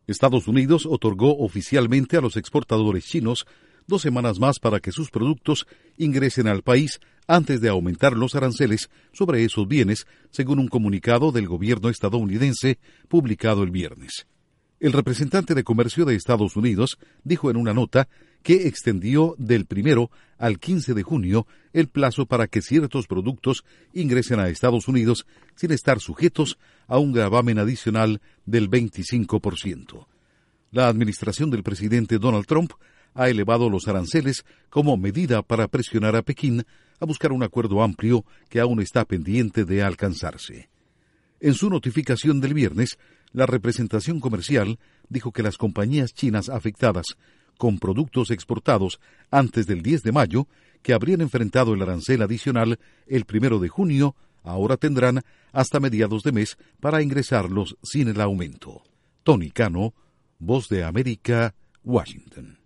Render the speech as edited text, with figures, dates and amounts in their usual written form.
Estados Unidos otorgó oficialmente a los exportadores chinos 2 semanas más para que sus productos ingresen al país antes de aumentar los aranceles sobre esos bienes, según un comunicado del gobierno estadounidense publicado el viernes. El representante de Comercio de Estados Unidos dijo en una nota que extendió del 1 al 15 de junio el plazo para que ciertos productos ingresen a Estados Unidos sin estar sujetos a un gravamen adicional del 25%. La administración del presidente Donald Trump ha elevado los aranceles como medida para presionar a Pekín a buscar un acuerdo amplio que aún está pendiente de alcanzarse. En su notificación del viernes, la representación comercial dijo que las compañías chinas afectadas con productos exportados antes del 10 de mayo, que habrían enfrentado el arancel adicional el 1 de junio, ahora tendrán hasta mediados de mes para ingresarlos sin el aumento. Tony Cano, Voz de América, Washington.